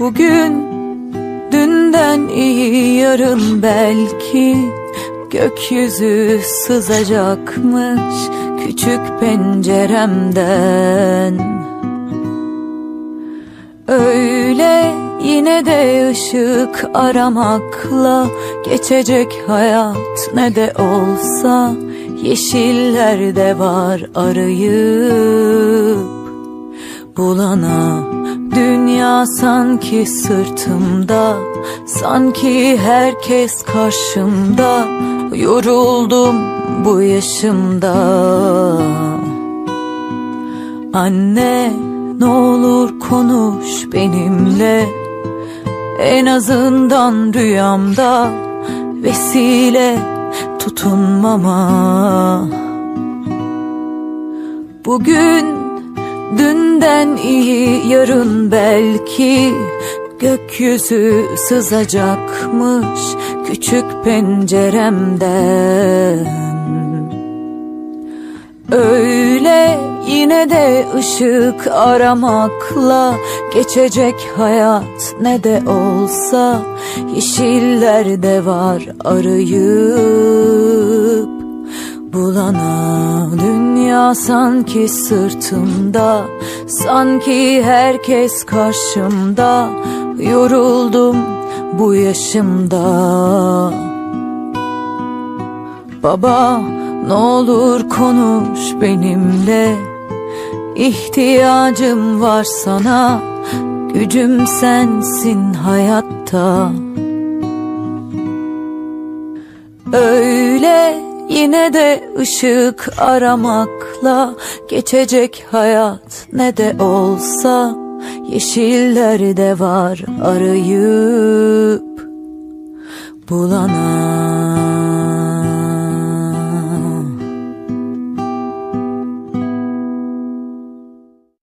Bugün dünden iyi, yarın belki gökyüzü sızacakmış küçük penceremden. Öyle yine de ışık aramakla geçecek hayat, ne de olsa yeşillerde var arayıp bulana. Dünya sanki sırtımda, sanki herkes karşımda. Yoruldum bu yaşımda. Anne, ne olur konuş benimle, en azından rüyamda vesile tutunmama. Bugün dünden iyi, yarın belki gökyüzü sızacakmış küçük penceremden. Öyle yine de ışık aramakla geçecek hayat, ne de olsa yeşillerde var arayıp bulana. Dünya sanki sırtımda, sanki herkes karşımda. Yoruldum bu yaşımda. Baba, ne olur konuş benimle, İhtiyacım var sana, gücüm sensin hayatta. Öyle yine de ışık aramakla geçecek hayat, ne de olsa yeşillerde var arayıp bulana.